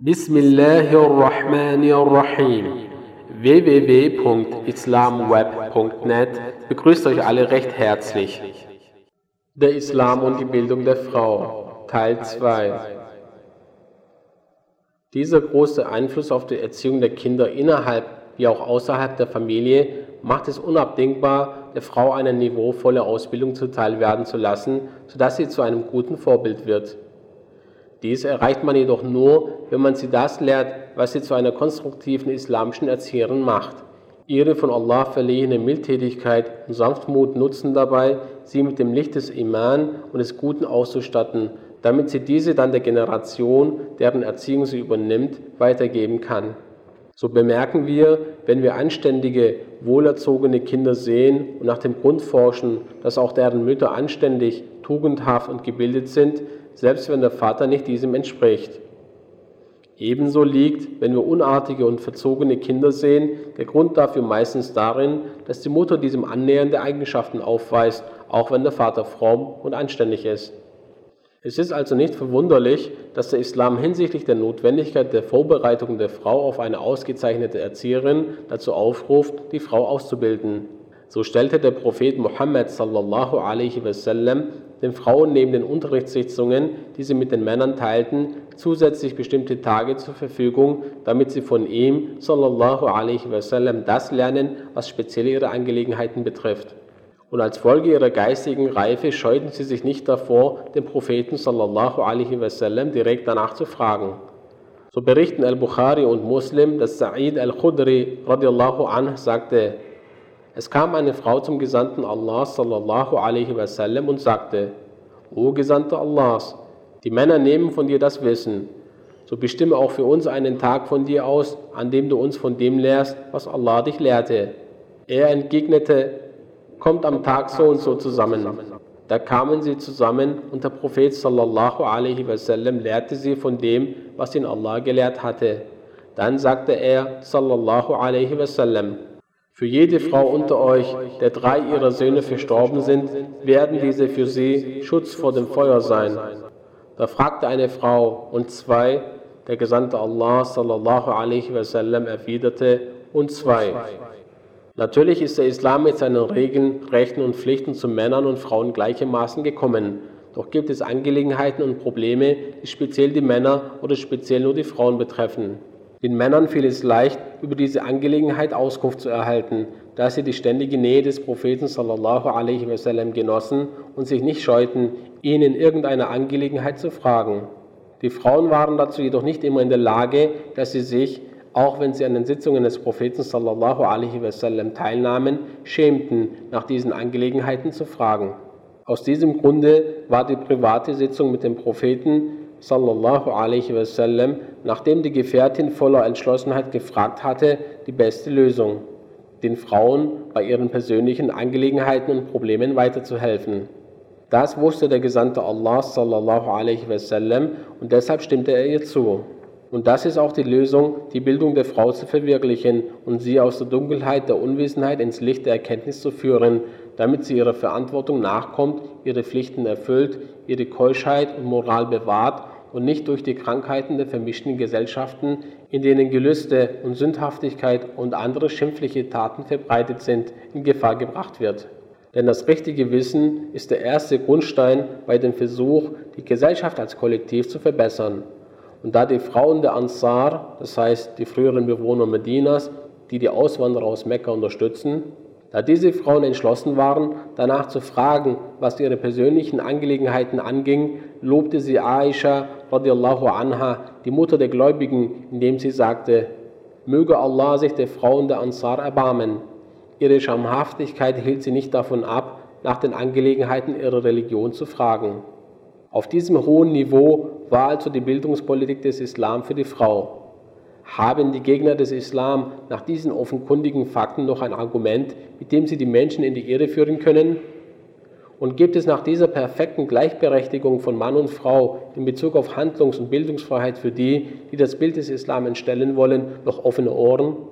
Bismillahirrahmanirrahim. www.islamweb.net begrüßt euch alle recht herzlich. Der Islam und die Bildung der Frau, Teil 2. Dieser große Einfluss auf die Erziehung der Kinder innerhalb wie auch außerhalb der Familie macht es unabdingbar, der Frau eine niveauvolle Ausbildung zuteil werden zu lassen, sodass sie zu einem guten Vorbild wird. Dies erreicht man jedoch nur, wenn man sie das lehrt, was sie zu einer konstruktiven islamischen Erzieherin macht. Ihre von Allah verliehene Mildtätigkeit und Sanftmut nutzen dabei, sie mit dem Licht des Iman und des Guten auszustatten, damit sie diese dann der Generation, deren Erziehung sie übernimmt, weitergeben kann. So bemerken wir, wenn wir anständige, wohlerzogene Kinder sehen und nach dem Grund forschen, dass auch deren Mütter anständig, tugendhaft und gebildet sind, selbst wenn der Vater nicht diesem entspricht. Ebenso liegt, wenn wir unartige und verzogene Kinder sehen, der Grund dafür meistens darin, dass die Mutter diesem annähernde Eigenschaften aufweist, auch wenn der Vater fromm und anständig ist. Es ist also nicht verwunderlich, dass der Islam hinsichtlich der Notwendigkeit der Vorbereitung der Frau auf eine ausgezeichnete Erzieherin dazu aufruft, die Frau auszubilden. So stellte der Prophet Muhammad sallallahu alaihi wasallam den Frauen neben den Unterrichtssitzungen, die sie mit den Männern teilten, zusätzlich bestimmte Tage zur Verfügung, damit sie von ihm sallallahu alaihi wasallam das lernen, was speziell ihre Angelegenheiten betrifft. Und als Folge ihrer geistigen Reife scheuten sie sich nicht davor, den Propheten sallallahu alaihi wasallam direkt danach zu fragen. So berichten Al-Bukhari und Muslim, dass Sa'id al-Khudri radiallahu anh sagte: Es kam eine Frau zum Gesandten Allah sallallahu alaihi wasallam und sagte: O Gesandter Allahs, die Männer nehmen von dir das Wissen, so bestimme auch für uns einen Tag von dir aus, an dem du uns von dem lehrst, was Allah dich lehrte. Er entgegnete: Kommt am Tag so und so zusammen. Da kamen sie zusammen und der Prophet sallallahu alaihi wasallam lehrte sie von dem, was ihn Allah gelehrt hatte. Dann sagte er sallallahu alaihi wasallam: Für jede Frau unter euch, der 3 ihrer Söhne verstorben sind, werden diese für sie Schutz vor dem Feuer sein. Da fragte eine Frau: Und 2? Der Gesandte Allah sallallahu alaihi wasallam erwiderte: Und 2. Natürlich ist der Islam mit seinen Regeln, Rechten und Pflichten zu Männern und Frauen gleichermaßen gekommen. Doch gibt es Angelegenheiten und Probleme, die speziell die Männer oder speziell nur die Frauen betreffen. Den Männern fiel es leicht, über diese Angelegenheit Auskunft zu erhalten, da sie die ständige Nähe des Propheten sallallahu alaihi wasallam genossen und sich nicht scheuten, ihn in irgendeiner Angelegenheit zu fragen. Die Frauen waren dazu jedoch nicht immer in der Lage, dass sie sich, auch wenn sie an den Sitzungen des Propheten sallallahu alaihi wasallam teilnahmen, schämten, nach diesen Angelegenheiten zu fragen. Aus diesem Grunde war die private Sitzung mit dem Propheten sallallahu alaihi wasallam, nachdem die Gefährtin voller Entschlossenheit gefragt hatte, die beste Lösung, den Frauen bei ihren persönlichen Angelegenheiten und Problemen weiterzuhelfen. Das wusste der Gesandte Allah sallallahu alaihi wasallam und deshalb stimmte er ihr zu. Und das ist auch die Lösung, die Bildung der Frau zu verwirklichen und sie aus der Dunkelheit der Unwissenheit ins Licht der Erkenntnis zu führen, damit sie ihrer Verantwortung nachkommt, ihre Pflichten erfüllt, ihre Keuschheit und Moral bewahrt und nicht durch die Krankheiten der vermischten Gesellschaften, in denen Gelüste und Sündhaftigkeit und andere schimpfliche Taten verbreitet sind, in Gefahr gebracht wird. Denn das richtige Wissen ist der erste Grundstein bei dem Versuch, die Gesellschaft als Kollektiv zu verbessern. Und da die Frauen der Ansar, das heißt die früheren Bewohner Medinas, die die Auswanderer aus Mekka unterstützen, da diese Frauen entschlossen waren, danach zu fragen, was ihre persönlichen Angelegenheiten anging, lobte sie Aisha radiallahu anha, die Mutter der Gläubigen, indem sie sagte: Möge Allah sich der Frauen der Ansar erbarmen. Ihre Schamhaftigkeit hielt sie nicht davon ab, nach den Angelegenheiten ihrer Religion zu fragen. Auf diesem hohen Niveau war also die Bildungspolitik des Islam für die Frau. Haben die Gegner des Islam nach diesen offenkundigen Fakten noch ein Argument, mit dem sie die Menschen in die Irre führen können? Und gibt es nach dieser perfekten Gleichberechtigung von Mann und Frau in Bezug auf Handlungs- und Bildungsfreiheit für die, die das Bild des Islam entstellen wollen, noch offene Ohren?